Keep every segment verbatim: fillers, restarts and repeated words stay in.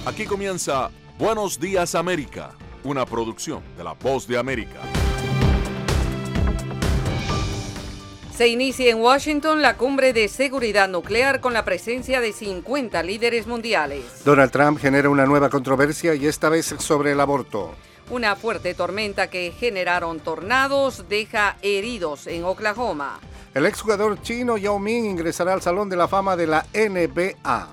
Aquí comienza Buenos Días América, una producción de La Voz de América. Se inicia en Washington la cumbre de seguridad nuclear con la presencia de cincuenta líderes mundiales. Donald Trump genera una nueva controversia y esta vez sobre el aborto. Una fuerte tormenta que generaron tornados deja heridos en Oklahoma. El exjugador chino Yao Ming ingresará al Salón de la Fama de la N B A.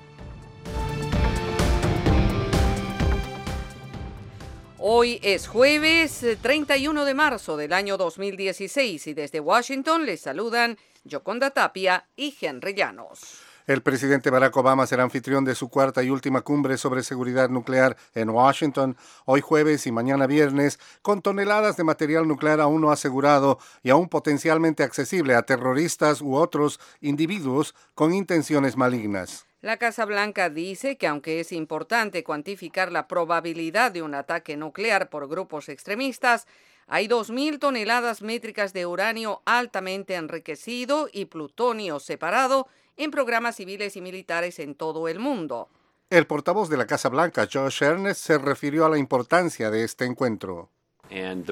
Hoy es jueves treinta y uno de marzo del año dos mil dieciséis y desde Washington les saludan Yoconda Tapia y Henry Llanos. El presidente Barack Obama será anfitrión de su cuarta y última cumbre sobre seguridad nuclear en Washington, hoy jueves y mañana viernes, con toneladas de material nuclear aún no asegurado y aún potencialmente accesible a terroristas u otros individuos con intenciones malignas. La Casa Blanca dice que aunque es importante cuantificar la probabilidad de un ataque nuclear por grupos extremistas, hay dos mil toneladas métricas de uranio altamente enriquecido y plutonio separado en programas civiles y militares en todo el mundo. El portavoz de la Casa Blanca, Josh Earnest, se refirió a la importancia de este encuentro. El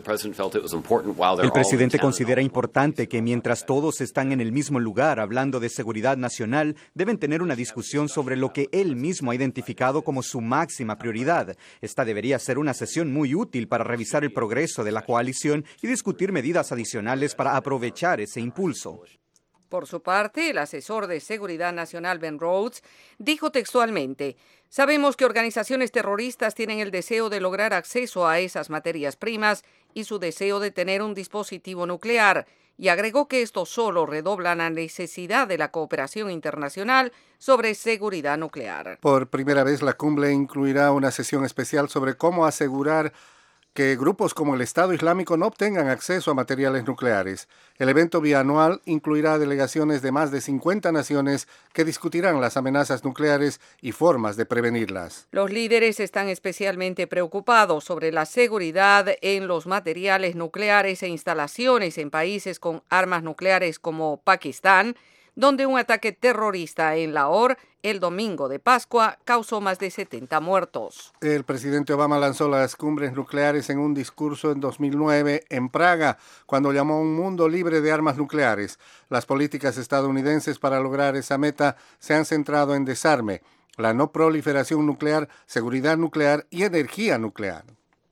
presidente considera importante que mientras todos están en el mismo lugar hablando de seguridad nacional, deben tener una discusión sobre lo que él mismo ha identificado como su máxima prioridad. Esta debería ser una sesión muy útil para revisar el progreso de la coalición y discutir medidas adicionales para aprovechar ese impulso. Por su parte, el asesor de Seguridad Nacional Ben Rhodes dijo textualmente: "Sabemos que organizaciones terroristas tienen el deseo de lograr acceso a esas materias primas y su deseo de tener un dispositivo nuclear", y agregó que esto solo redobla la necesidad de la cooperación internacional sobre seguridad nuclear. Por primera vez, la cumbre incluirá una sesión especial sobre cómo asegurar que grupos como el Estado Islámico no obtengan acceso a materiales nucleares. El evento bianual incluirá delegaciones de más de cincuenta naciones que discutirán las amenazas nucleares y formas de prevenirlas. Los líderes están especialmente preocupados sobre la seguridad en los materiales nucleares e instalaciones en países con armas nucleares como Pakistán, donde un ataque terrorista en Lahore el domingo de Pascua causó más de setenta muertos. El presidente Obama lanzó las cumbres nucleares en un discurso en dos mil nueve en Praga, cuando llamó a un mundo libre de armas nucleares. Las políticas estadounidenses para lograr esa meta se han centrado en desarme, la no proliferación nuclear, seguridad nuclear y energía nuclear.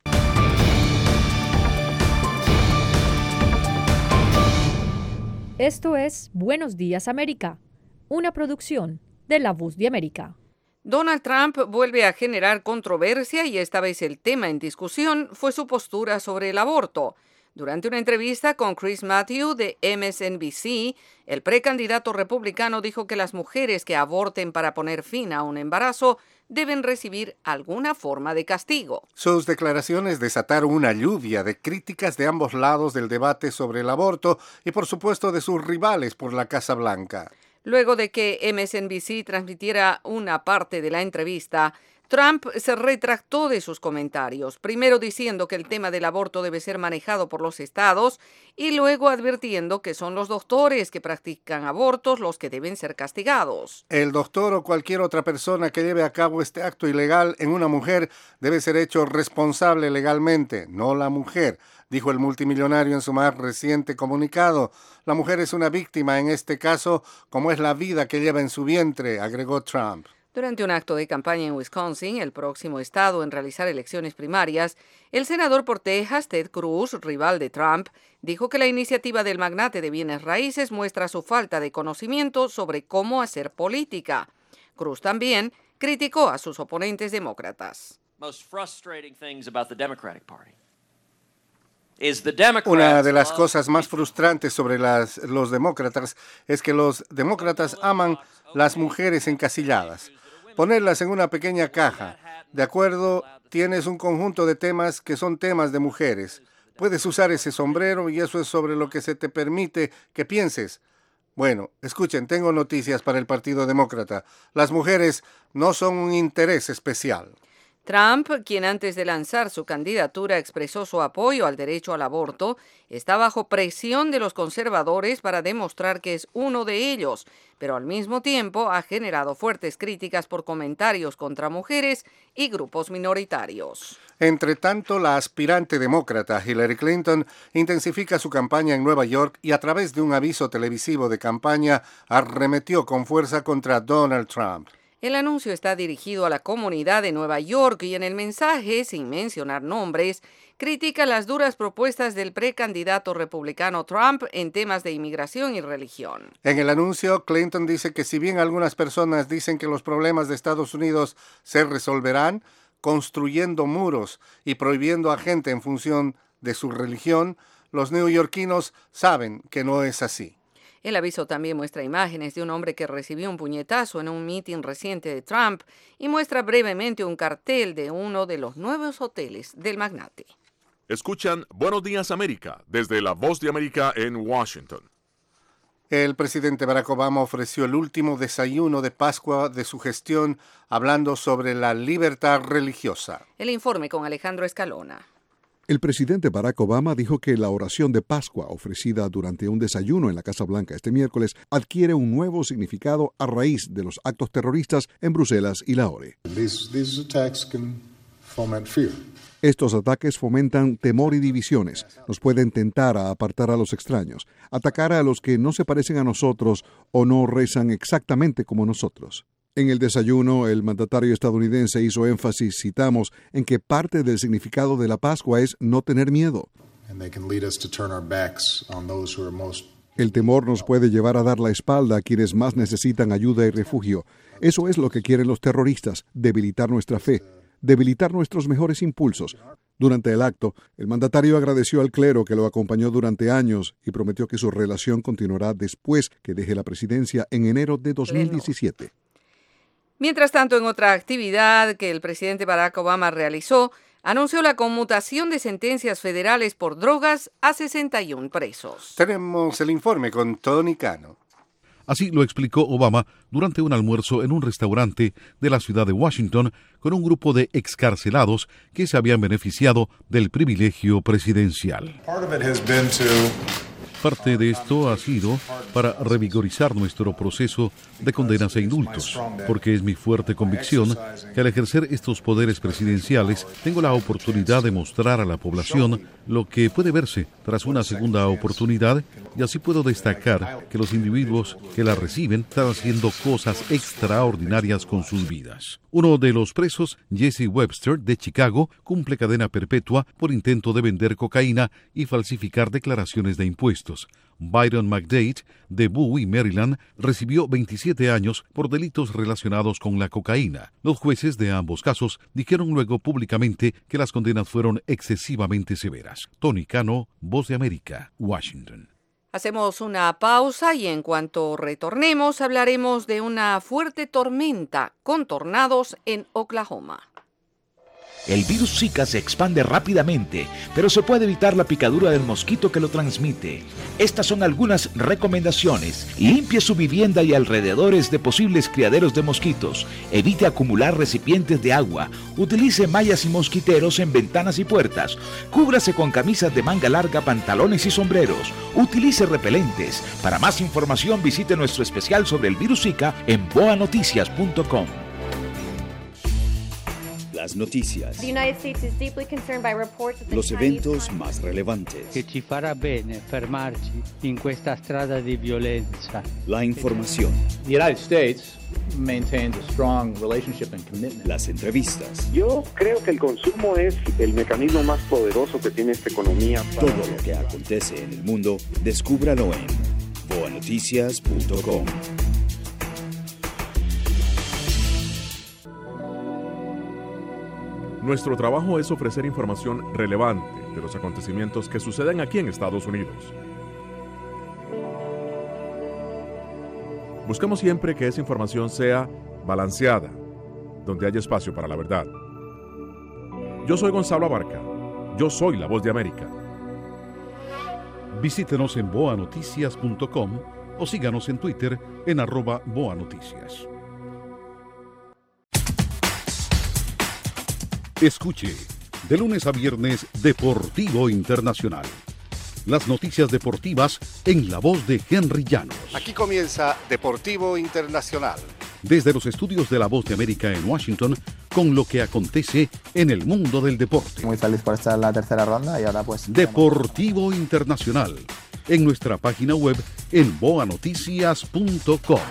Esto es Buenos Días América, una producción de La Voz de América. Donald Trump vuelve a generar controversia y esta vez el tema en discusión fue su postura sobre el aborto. Durante una entrevista con Chris Matthews de M S N B C, el precandidato republicano dijo que las mujeres que aborten para poner fin a un embarazo deben recibir alguna forma de castigo. Sus declaraciones desataron una lluvia de críticas de ambos lados del debate sobre el aborto y, por supuesto, de sus rivales por la Casa Blanca. Luego de que M S N B C transmitiera una parte de la entrevista, Trump se retractó de sus comentarios, primero diciendo que el tema del aborto debe ser manejado por los estados y luego advirtiendo que son los doctores que practican abortos los que deben ser castigados. El doctor o cualquier otra persona que lleve a cabo este acto ilegal en una mujer debe ser hecho responsable legalmente, no la mujer, dijo el multimillonario en su más reciente comunicado. La mujer es una víctima en este caso, como es la vida que lleva en su vientre, agregó Trump. Durante un acto de campaña en Wisconsin, el próximo estado en realizar elecciones primarias, el senador por Texas, Ted Cruz, rival de Trump, dijo que la iniciativa del magnate de bienes raíces muestra su falta de conocimiento sobre cómo hacer política. Cruz también criticó a sus oponentes demócratas. Una de las cosas más frustrantes sobre las, los demócratas es que los demócratas aman las mujeres encasilladas, ponerlas en una pequeña caja. De acuerdo, tienes un conjunto de temas que son temas de mujeres. Puedes usar ese sombrero y eso es sobre lo que se te permite que pienses. Bueno, escuchen, tengo noticias para el Partido Demócrata. Las mujeres no son un interés especial. Trump, quien antes de lanzar su candidatura expresó su apoyo al derecho al aborto, está bajo presión de los conservadores para demostrar que es uno de ellos, pero al mismo tiempo ha generado fuertes críticas por comentarios contra mujeres y grupos minoritarios. Entre tanto, la aspirante demócrata Hillary Clinton intensifica su campaña en Nueva York y a través de un aviso televisivo de campaña arremetió con fuerza contra Donald Trump. El anuncio está dirigido a la comunidad de Nueva York y en el mensaje, sin mencionar nombres, critica las duras propuestas del precandidato republicano Trump en temas de inmigración y religión. En el anuncio, Clinton dice que si bien algunas personas dicen que los problemas de Estados Unidos se resolverán construyendo muros y prohibiendo a gente en función de su religión, los neoyorquinos saben que no es así. El aviso también muestra imágenes de un hombre que recibió un puñetazo en un mitin reciente de Trump y muestra brevemente un cartel de uno de los nuevos hoteles del magnate. Escuchan Buenos Días América desde La Voz de América en Washington. El presidente Barack Obama ofreció el último desayuno de Pascua de su gestión hablando sobre la libertad religiosa. El informe con Alejandro Escalona. El presidente Barack Obama dijo que la oración de Pascua ofrecida durante un desayuno en la Casa Blanca este miércoles adquiere un nuevo significado a raíz de los actos terroristas en Bruselas y Lahore. These, these attacks can foment fear. Estos ataques fomentan temor y divisiones, nos pueden tentar a apartar a los extraños, atacar a los que no se parecen a nosotros o no rezan exactamente como nosotros. En el desayuno, el mandatario estadounidense hizo énfasis, citamos, en que parte del significado de la Pascua es no tener miedo. El temor nos puede llevar a dar la espalda a quienes más necesitan ayuda y refugio. Eso es lo que quieren los terroristas, debilitar nuestra fe, debilitar nuestros mejores impulsos. Durante el acto, el mandatario agradeció al clero que lo acompañó durante años y prometió que su relación continuará después que deje la presidencia en enero de dos mil diecisiete. Mientras tanto, en otra actividad que el presidente Barack Obama realizó, anunció la conmutación de sentencias federales por drogas a sesenta y uno presos. Tenemos el informe con Tony Cano. Así lo explicó Obama durante un almuerzo en un restaurante de la ciudad de Washington con un grupo de excarcelados que se habían beneficiado del privilegio presidencial. Parte de esto ha sido para revigorizar nuestro proceso de condenas e indultos, porque es mi fuerte convicción que al ejercer estos poderes presidenciales tengo la oportunidad de mostrar a la población lo que puede verse tras una segunda oportunidad, y así puedo destacar que los individuos que la reciben están haciendo cosas extraordinarias con sus vidas. Uno de los presos, Jesse Webster, de Chicago, cumple cadena perpetua por intento de vender cocaína y falsificar declaraciones de impuestos. Byron McDade, de Bowie, Maryland, recibió veintisiete años por delitos relacionados con la cocaína. Los jueces de ambos casos dijeron luego públicamente que las condenas fueron excesivamente severas. Tony Cano, Voz de América, Washington. Hacemos una pausa y en cuanto retornemos hablaremos de una fuerte tormenta con tornados en Oklahoma. El virus Zika se expande rápidamente, pero se puede evitar la picadura del mosquito que lo transmite. Estas son algunas recomendaciones. Limpie su vivienda y alrededores de posibles criaderos de mosquitos. Evite acumular recipientes de agua. Utilice mallas y mosquiteros en ventanas y puertas. Cúbrase con camisas de manga larga, pantalones y sombreros. Utilice repelentes. Para más información visite nuestro especial sobre el virus Zika en boa noticias punto com. Las noticias, los eventos más relevantes, que ci farà bene fermarci in questa strada di violenza. La información, The United States maintains a strong relationship and commitment. Las entrevistas. Yo creo que el consumo es el mecanismo más poderoso que tiene esta economía. Todo lo que acontece en el mundo, descúbralo en boa noticias punto com. Nuestro trabajo es ofrecer información relevante de los acontecimientos que suceden aquí en Estados Unidos. Buscamos siempre que esa información sea balanceada, donde haya espacio para la verdad. Yo soy Gonzalo Abarca. Yo soy la Voz de América. Visítenos en boa noticias punto com o síganos en Twitter en arroba boanoticias. Escuche, de lunes a viernes, Deportivo Internacional. Las noticias deportivas en la voz de Henry Llanos. Aquí comienza Deportivo Internacional. Desde los estudios de La Voz de América en Washington, con lo que acontece en el mundo del deporte. Muy feliz por estar en la tercera ronda y ahora pues... Deportivo Internacional, en nuestra página web en boa noticias punto com.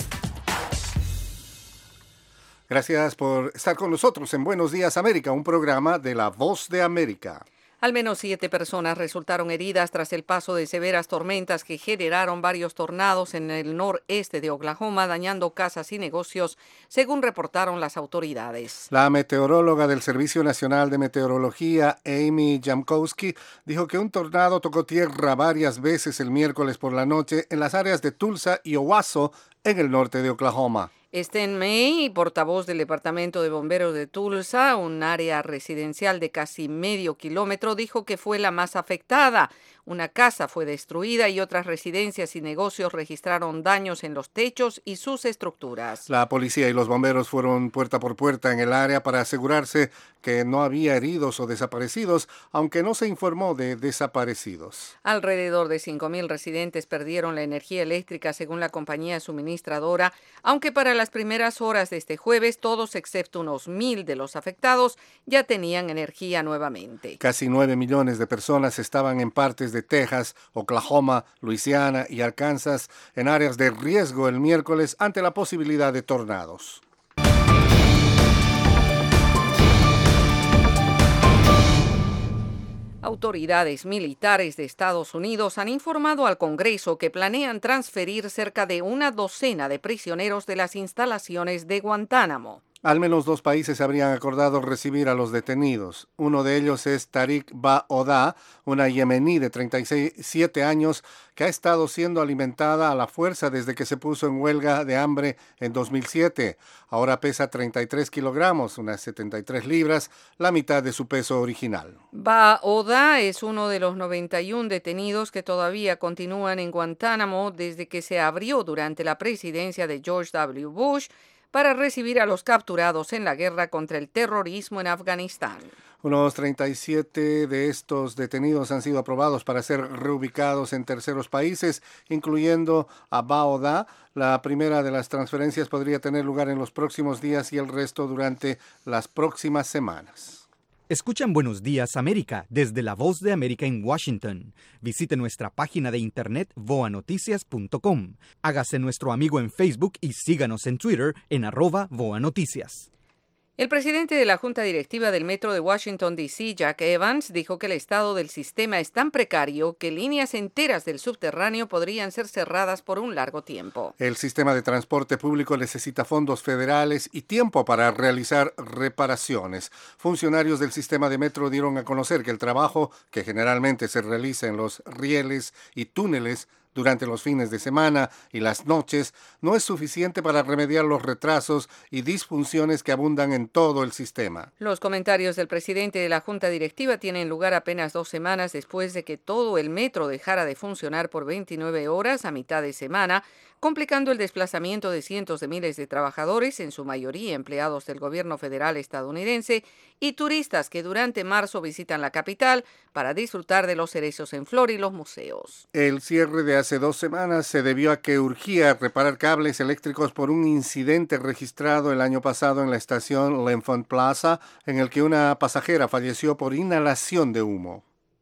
Gracias por estar con nosotros en Buenos Días América, un programa de La Voz de América. Al menos siete personas resultaron heridas tras el paso de severas tormentas que generaron varios tornados en el noreste de Oklahoma, dañando casas y negocios, según reportaron las autoridades. La meteoróloga del Servicio Nacional de Meteorología, Amy Jamkowski, dijo que un tornado tocó tierra varias veces el miércoles por la noche en las áreas de Tulsa y Owasso, en el norte de Oklahoma. Sten May, portavoz del Departamento de Bomberos de Tulsa, un área residencial de casi medio kilómetro, dijo que fue la más afectada. Una casa fue destruida y otras residencias y negocios registraron daños en los techos y sus estructuras. La policía y los bomberos fueron puerta por puerta en el área para asegurarse que no había heridos o desaparecidos, aunque no se informó de desaparecidos. Alrededor de cinco mil residentes perdieron la energía eléctrica según la compañía suministradora, aunque para las primeras horas de este jueves todos excepto unos mil de los afectados ya tenían energía nuevamente. Casi nueve millones de personas estaban en partes de Texas, Oklahoma, Luisiana y Arkansas en áreas de riesgo el miércoles ante la posibilidad de tornados. Autoridades militares de Estados Unidos han informado al Congreso que planean transferir cerca de una docena de prisioneros de las instalaciones de Guantánamo. Al menos dos países habrían acordado recibir a los detenidos. Uno de ellos es Tariq Ba-Oda, una yemení de treinta y siete años que ha estado siendo alimentada a la fuerza desde que se puso en huelga de hambre en dos mil siete. Ahora pesa treinta y tres kilogramos, unas setenta y tres libras, la mitad de su peso original. Ba-Oda es uno de los noventa y uno detenidos que todavía continúan en Guantánamo desde que se abrió durante la presidencia de George W. Bush para recibir a los capturados en la guerra contra el terrorismo en Afganistán. Unos treinta y siete de estos detenidos han sido aprobados para ser reubicados en terceros países, incluyendo a Ba-Oda. La primera de las transferencias podría tener lugar en los próximos días y el resto durante las próximas semanas. Escuchan Buenos Días América desde La Voz de América en Washington. Visite nuestra página de internet boa noticias punto com. Hágase nuestro amigo en Facebook y síganos en Twitter en arroba boa noticias. El presidente de la Junta Directiva del Metro de Washington, D C, Jack Evans, dijo que el estado del sistema es tan precario que líneas enteras del subterráneo podrían ser cerradas por un largo tiempo. El sistema de transporte público necesita fondos federales y tiempo para realizar reparaciones. Funcionarios del sistema de metro dieron a conocer que el trabajo, que generalmente se realiza en los rieles y túneles durante los fines de semana y las noches, no es suficiente para remediar los retrasos y disfunciones que abundan en todo el sistema. Los comentarios del presidente de la Junta Directiva tienen lugar apenas dos semanas después de que todo el metro dejara de funcionar por veintinueve horas a mitad de semana, complicando el desplazamiento de cientos de miles de trabajadores, en su mayoría empleados del gobierno federal estadounidense, y turistas que durante marzo visitan la capital para disfrutar de los cerezos en flor y los museos. El cierre de hace dos semanas se debió a que urgía reparar cables eléctricos por un incidente registrado el año pasado en la estación L'Enfant Plaza, en el que una pasajera falleció por inhalación de humo.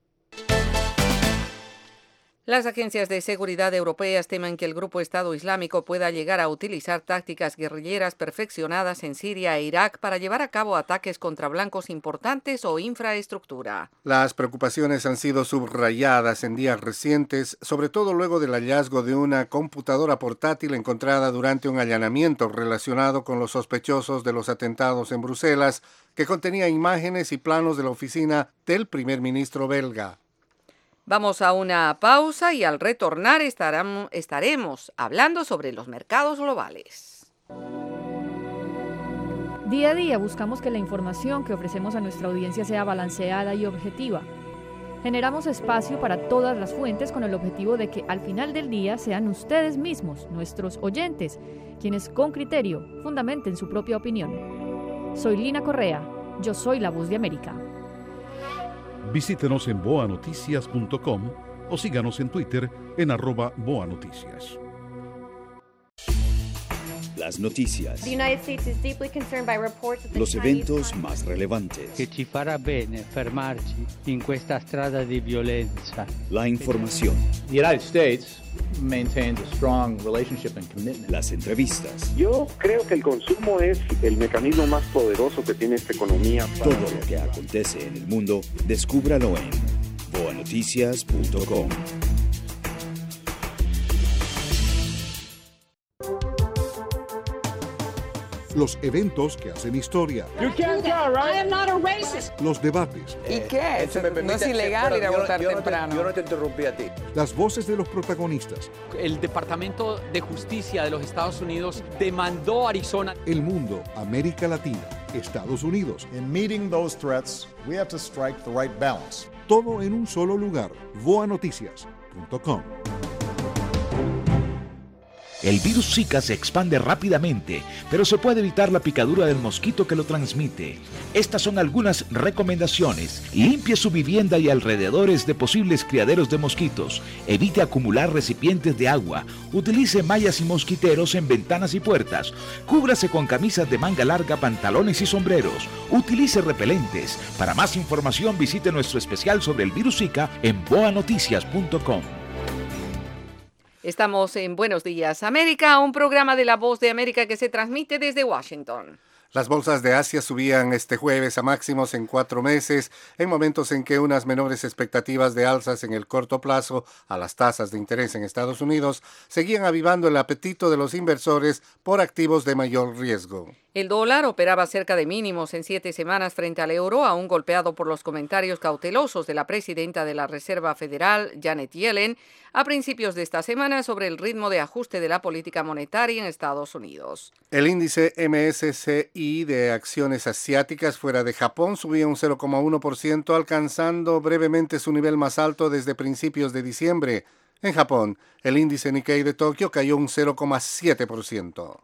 Las agencias de seguridad europeas temen que el grupo Estado Islámico pueda llegar a utilizar tácticas guerrilleras perfeccionadas en Siria e Irak para llevar a cabo ataques contra blancos importantes o infraestructura. Las preocupaciones han sido subrayadas en días recientes, sobre todo luego del hallazgo de una computadora portátil encontrada durante un allanamiento relacionado con los sospechosos de los atentados en Bruselas, que contenía imágenes y planos de la oficina del primer ministro belga. Vamos a una pausa y al retornar estaremos hablando sobre los mercados globales. Día a día buscamos que la información que ofrecemos a nuestra audiencia sea balanceada y objetiva. Generamos espacio para todas las fuentes con el objetivo de que al final del día sean ustedes mismos, nuestros oyentes, quienes con criterio fundamenten su propia opinión. Soy Lina Correa. Yo soy la voz de América. Visítenos en boa noticias punto com o síganos en Twitter en arroba boanoticias. Las noticias. Los eventos más relevantes. Che ci farà bene fermarci in questa strada di violenza. La información. The United States maintains a strong relationship and commitment. Las entrevistas. Yo creo que el consumo es el mecanismo más poderoso que tiene esta economía. Todo lo que acontece en el mundo, descúbralo en boa noticias punto com. Los eventos que hacen historia. You can't tell, right? I am not a racist. Los debates. ¿Y qué? No es ilegal ir a votar temprano. Yo no te interrumpí a ti. Las voces de los protagonistas. El Departamento de Justicia de los Estados Unidos demandó a Arizona. El mundo, América Latina, Estados Unidos. In meeting those threats, we have to strike the right balance. Todo en un solo lugar. boa noticias punto com. El virus Zika se expande rápidamente, pero se puede evitar la picadura del mosquito que lo transmite. Estas son algunas recomendaciones. Limpie su vivienda y alrededores de posibles criaderos de mosquitos. Evite acumular recipientes de agua. Utilice mallas y mosquiteros en ventanas y puertas. Cúbrase con camisas de manga larga, pantalones y sombreros. Utilice repelentes. Para más información visite nuestro especial sobre el virus Zika en boa noticias punto com. Estamos en Buenos Días América, un programa de La Voz de América que se transmite desde Washington. Las bolsas de Asia subían este jueves a máximos en cuatro meses, en momentos en que unas menores expectativas de alzas en el corto plazo a las tasas de interés en Estados Unidos seguían avivando el apetito de los inversores por activos de mayor riesgo. El dólar operaba cerca de mínimos en siete semanas frente al euro, aún golpeado por los comentarios cautelosos de la presidenta de la Reserva Federal, Janet Yellen, a principios de esta semana sobre el ritmo de ajuste de la política monetaria en Estados Unidos. El índice M S C I de acciones asiáticas fuera de Japón subía un cero coma uno por ciento, alcanzando brevemente su nivel más alto desde principios de diciembre. En Japón, el índice Nikkei de Tokio cayó un cero coma siete por ciento.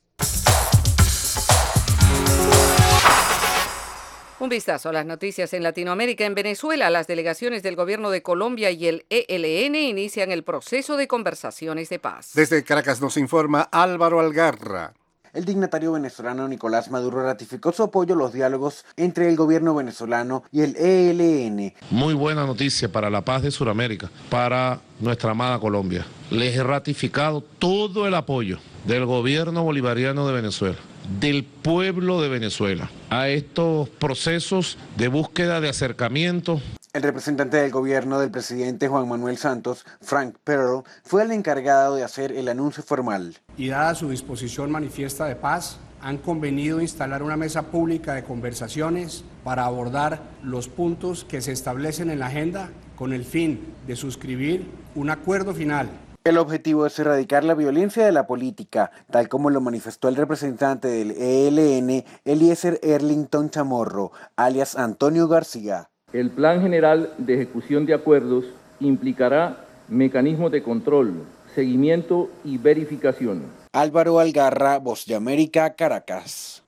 Un vistazo a las noticias en Latinoamérica. En Venezuela, las delegaciones del gobierno de Colombia y el E L N inician el proceso de conversaciones de paz. Desde Caracas nos informa Álvaro Algarra. El dignatario venezolano Nicolás Maduro ratificó su apoyo a los diálogos entre el gobierno venezolano y el E L N. Muy buena noticia para la paz de Sudamérica, para nuestra amada Colombia. Les he ratificado todo el apoyo del gobierno bolivariano de Venezuela, del pueblo de Venezuela, a estos procesos de búsqueda de acercamiento. El representante del gobierno del presidente Juan Manuel Santos, Frank Pearl, fue el encargado de hacer el anuncio formal. Y dada su disposición manifiesta de paz, han convenido instalar una mesa pública de conversaciones para abordar los puntos que se establecen en la agenda con el fin de suscribir un acuerdo final. El objetivo es erradicar la violencia de la política, tal como lo manifestó el representante del E L N, Eliezer Erlington Chamorro, alias Antonio García. El Plan General de Ejecución de Acuerdos implicará mecanismos de control, seguimiento y verificación. Álvaro Algarra, Voz de América, Caracas.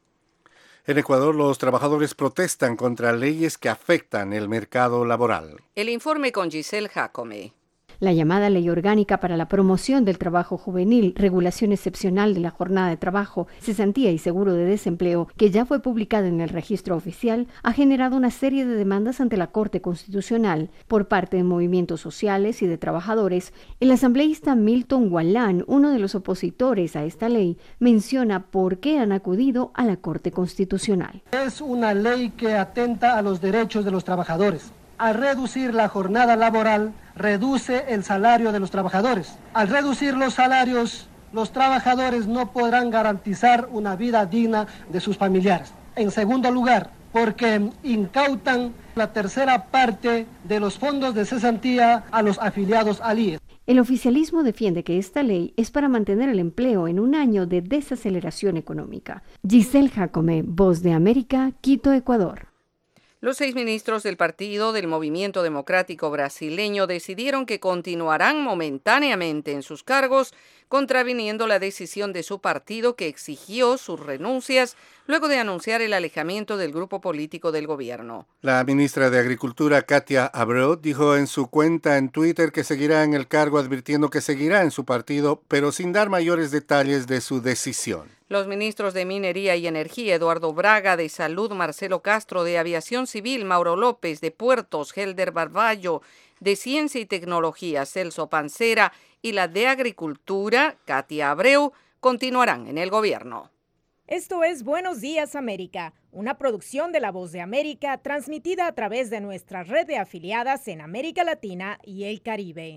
En Ecuador, los trabajadores protestan contra leyes que afectan el mercado laboral. El informe con Giselle Jacome. La llamada Ley Orgánica para la Promoción del Trabajo Juvenil, regulación excepcional de la jornada de trabajo, cesantía y seguro de desempleo, que ya fue publicada en el registro oficial, ha generado una serie de demandas ante la Corte Constitucional por parte de movimientos sociales y de trabajadores. El asambleísta Milton Gualán, uno de los opositores a esta ley, menciona por qué han acudido a la Corte Constitucional. Es una ley que atenta a los derechos de los trabajadores. Al reducir la jornada laboral, reduce el salario de los trabajadores. Al reducir los salarios, los trabajadores no podrán garantizar una vida digna de sus familiares. En segundo lugar, porque incautan la tercera parte de los fondos de cesantía a los afiliados al I E S. El oficialismo defiende que esta ley es para mantener el empleo en un año de desaceleración económica. Giselle Jacome, Voz de América, Quito, Ecuador. Los seis ministros del Partido del Movimiento Democrático Brasileño decidieron que continuarán momentáneamente en sus cargos, contraviniendo la decisión de su partido que exigió sus renuncias luego de anunciar el alejamiento del grupo político del gobierno. La ministra de Agricultura, Katia Abreu, dijo en su cuenta en Twitter que seguirá en el cargo, advirtiendo que seguirá en su partido, pero sin dar mayores detalles de su decisión. Los ministros de Minería y Energía, Eduardo Braga; de Salud, Marcelo Castro; de Aviación Civil, Mauro López; de Puertos, Helder Barballo; de Ciencia y Tecnología, Celso Pancera; y la de Agricultura, Katia Abreu, continuarán en el gobierno. Esto es Buenos Días América, una producción de La Voz de América transmitida a través de nuestra red de afiliadas en América Latina y el Caribe.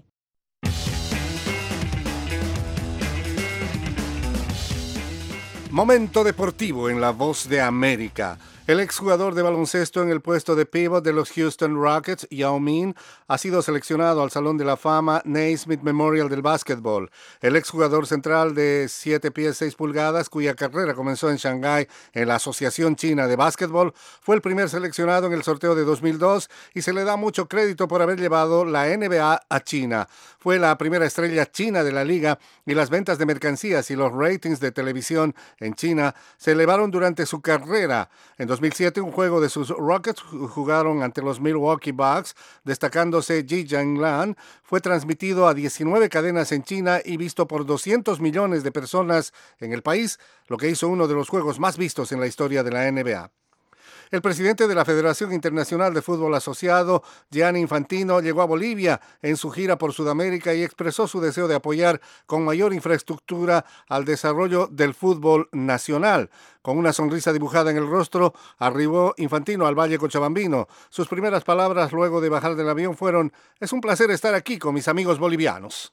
Momento deportivo en La Voz de América. El exjugador de baloncesto en el puesto de pívot de los Houston Rockets, Yao Ming, ha sido seleccionado al Salón de la Fama Naismith Memorial del básquetbol. El exjugador central de siete pies seis pulgadas, cuya carrera comenzó en Shanghái en la Asociación China de Básquetbol, fue el primer seleccionado en el sorteo de dos mil dos y se le da mucho crédito por haber llevado la N B A a China. Fue la primera estrella china de la liga y las ventas de mercancías y los ratings de televisión en China se elevaron durante su carrera. En dos mil siete, un juego de sus Rockets jugaron ante los Milwaukee Bucks, destacándose Ji Jianlan, fue transmitido a diecinueve cadenas en China y visto por doscientos millones de personas en el país, lo que hizo uno de los juegos más vistos en la historia de la N B A. El presidente de la Federación Internacional de Fútbol Asociado, Gianni Infantino, llegó a Bolivia en su gira por Sudamérica y expresó su deseo de apoyar con mayor infraestructura al desarrollo del fútbol nacional. Con una sonrisa dibujada en el rostro, arribó Infantino al Valle Cochabambino. Sus primeras palabras luego de bajar del avión fueron: "Es un placer estar aquí con mis amigos bolivianos".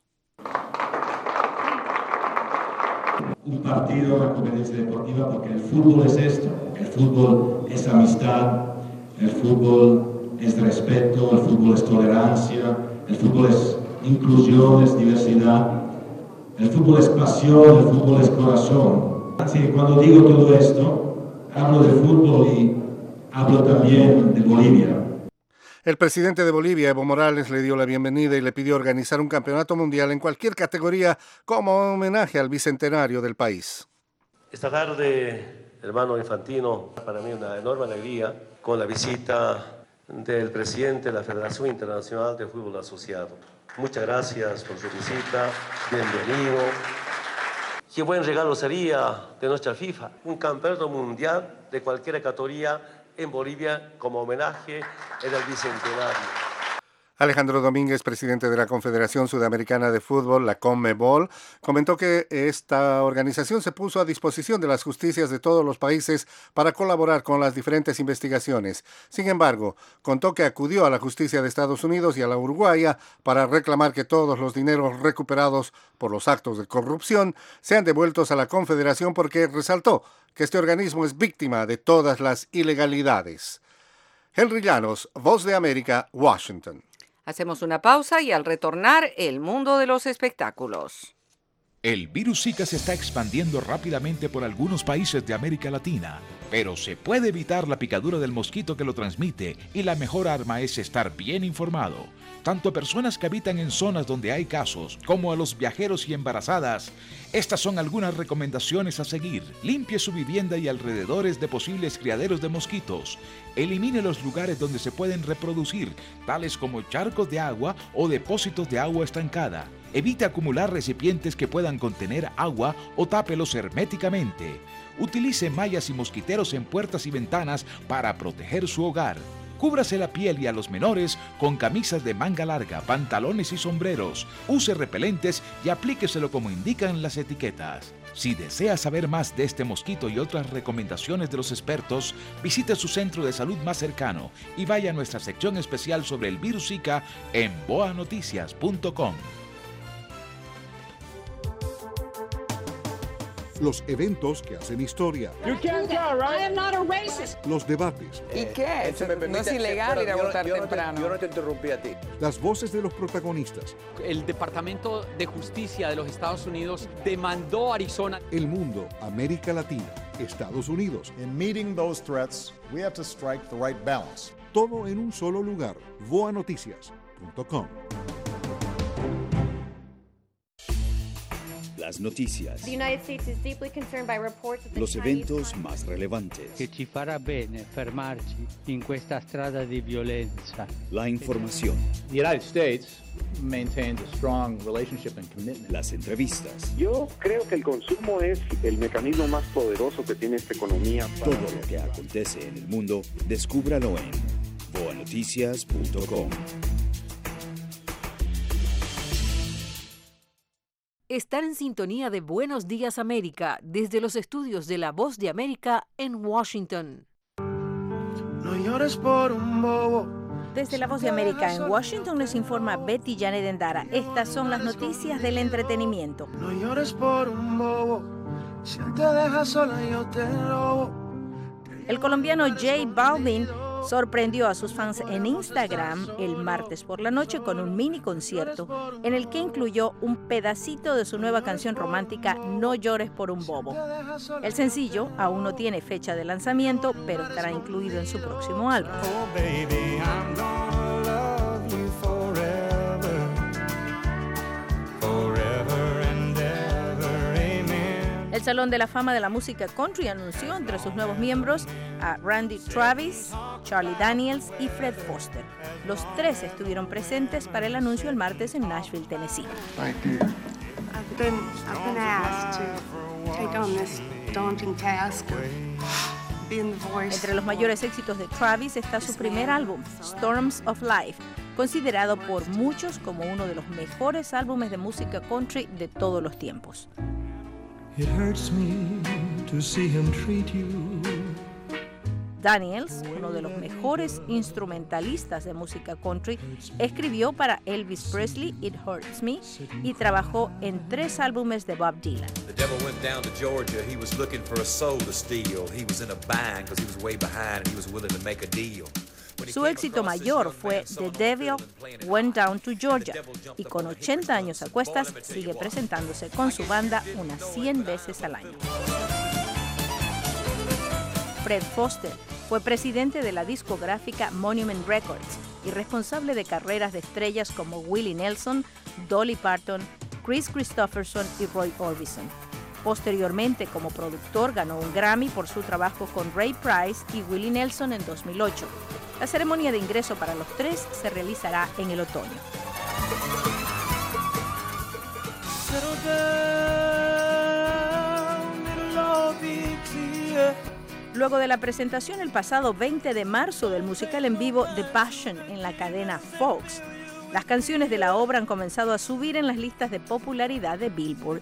Un partido, una competencia deportiva, porque el fútbol es esto, el fútbol es amistad, el fútbol es respeto, el fútbol es tolerancia, el fútbol es inclusión, es diversidad, el fútbol es pasión, el fútbol es corazón. Así que cuando digo todo esto, hablo de fútbol y hablo también de Bolivia. El presidente de Bolivia, Evo Morales, le dio la bienvenida y le pidió organizar un campeonato mundial en cualquier categoría como homenaje al bicentenario del país. Esta tarde, hermano Infantino, para mí una enorme alegría con la visita del presidente de la Federación Internacional de Fútbol Asociado. Muchas gracias por su visita, bienvenido. Qué buen regalo sería de nuestra FIFA, un campeonato mundial de cualquier categoría en Bolivia como homenaje en el bicentenario. Alejandro Domínguez, presidente de la Confederación Sudamericana de Fútbol, la CONMEBOL, comentó que esta organización se puso a disposición de las justicias de todos los países para colaborar con las diferentes investigaciones. Sin embargo, contó que acudió a la justicia de Estados Unidos y a la uruguaya para reclamar que todos los dineros recuperados por los actos de corrupción sean devueltos a la Confederación, porque resaltó que este organismo es víctima de todas las ilegalidades. Henry Llanos, Voz de América, Washington. Hacemos una pausa y al retornar, el mundo de los espectáculos. El virus Zika se está expandiendo rápidamente por algunos países de América Latina, pero se puede evitar la picadura del mosquito que lo transmite y la mejor arma es estar bien informado. Tanto a personas que habitan en zonas donde hay casos, como a los viajeros y embarazadas. Estas son algunas recomendaciones a seguir. Limpie su vivienda y alrededores de posibles criaderos de mosquitos. Elimine los lugares donde se pueden reproducir, tales como charcos de agua o depósitos de agua estancada. Evite acumular recipientes que puedan contener agua o tápelos herméticamente. Utilice mallas y mosquiteros en puertas y ventanas para proteger su hogar. Cúbrase la piel y a los menores con camisas de manga larga, pantalones y sombreros. Use repelentes y aplíqueselo como indican las etiquetas. Si desea saber más de este mosquito y otras recomendaciones de los expertos, visite su centro de salud más cercano y vaya a nuestra sección especial sobre el virus Zika en boa noticias punto com. Los eventos que hacen historia. You can't go, right? I am not a racist. Los debates. ¿Y qué? Eh, no es ilegal ir a votar yo no temprano. Te, yo no te interrumpí a ti. Las voces de los protagonistas. El Departamento de Justicia de los Estados Unidos demandó a Arizona. El mundo, América Latina, Estados Unidos. In meeting those threats, we have to strike the right balance. Todo en un solo lugar. voa noticias punto com. Las noticias. Los eventos más relevantes. Che ci farà bene fermarci in questa strada di violenza. La información. The United States maintains a strong relationship and commitment. Las entrevistas. Yo creo que el consumo es el mecanismo más poderoso que tiene esta economía. Todo lo que acontece en el mundo, descúbralo en voa noticias punto com. Estar en sintonía de Buenos Días América desde los estudios de La Voz de América en Washington. No llores por un bobo. Desde La Voz de América en Washington les informa Betty Janet Endara. Estas son las noticias del entretenimiento. No llores por un bobo. Si él te deja sola yo te robo. El colombiano J Balvin sorprendió a sus fans en Instagram el martes por la noche con un mini concierto en el que incluyó un pedacito de su nueva canción romántica No llores por un bobo. El sencillo aún no tiene fecha de lanzamiento, pero estará incluido en su próximo álbum. Oh, baby, I'm gonna love you forever. Forever and ever, amen. El Salón de la Fama de la Música Country anunció entre sus nuevos miembros a Randy Travis, Charlie Daniels y Fred Foster. Los tres estuvieron presentes para el anuncio el martes en Nashville, Tennessee. I've been, I've been asked to take on this daunting task of being the voice. Entre los mayores éxitos de Travis está su primer álbum, Storms of Life, considerado por muchos como uno de los mejores álbumes de música country de todos los tiempos. It hurts me to see him treat you. Daniels, uno de los mejores instrumentalistas de música country, escribió para Elvis Presley It Hurts Me y trabajó en tres álbumes de Bob Dylan. The devil went down to Georgia. He was looking for a soul to steal. He was in a bind because he was way behind and he was willing to make a deal. Su éxito mayor fue The Devil Went Down to Georgia y con ochenta años a cuestas sigue presentándose con su banda unas cien veces al año. Fred Foster fue presidente de la discográfica Monument Records y responsable de carreras de estrellas como Willie Nelson, Dolly Parton, Chris Christopherson y Roy Orbison. Posteriormente, como productor, ganó un Grammy por su trabajo con Ray Price y Willie Nelson en dos mil ocho. La ceremonia de ingreso para los tres se realizará en el otoño. Luego de la presentación el pasado veinte de marzo del musical en vivo The Passion en la cadena Fox, las canciones de la obra han comenzado a subir en las listas de popularidad de Billboard.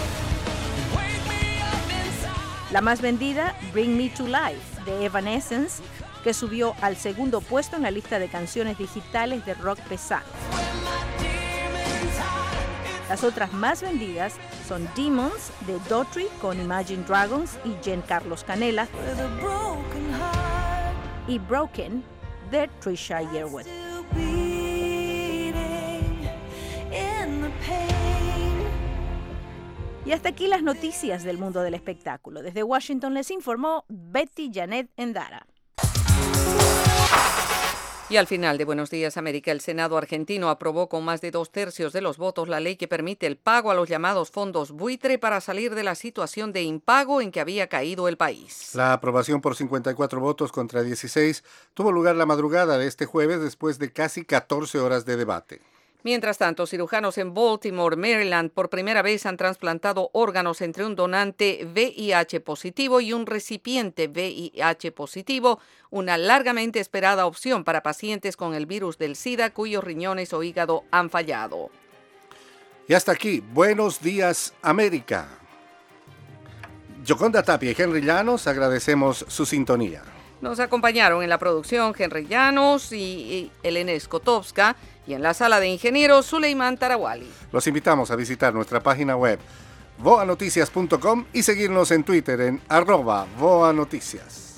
La más vendida, Bring Me to Life, de Evanescence, que subió al segundo puesto en la lista de canciones digitales de rock pesado. Las otras más vendidas son Demons, de Daughtry con Imagine Dragons y Giancarlo Canella, y Broken, de Trisha Yearwood. Y hasta aquí las noticias del mundo del espectáculo. Desde Washington les informó Betty Janet Endara. Y al final de Buenos Días América, el Senado argentino aprobó con más de dos tercios de los votos la ley que permite el pago a los llamados fondos buitre para salir de la situación de impago en que había caído el país. La aprobación por cincuenta y cuatro votos contra dieciséis tuvo lugar la madrugada de este jueves después de casi catorce horas de debate. Mientras tanto, cirujanos en Baltimore, Maryland, por primera vez han trasplantado órganos entre un donante V I H positivo y un recipiente V I H positivo, una largamente esperada opción para pacientes con el virus del SIDA cuyos riñones o hígado han fallado. Y hasta aquí, Buenos Días América. Yoconda Tapia y Henry Llanos, agradecemos su sintonía. Nos acompañaron en la producción Henry Llanos y Elena Skotowska y en la sala de ingenieros Suleiman Tarawali. Los invitamos a visitar nuestra página web voa noticias punto com y seguirnos en Twitter en arroba voa noticias.